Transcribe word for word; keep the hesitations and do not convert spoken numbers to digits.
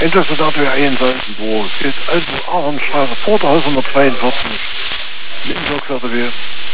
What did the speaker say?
Endlose W eins Salzenburg. Geht also Ahornstraße vor der Haus Nummer zweiundvierzig. Mit dem Block W.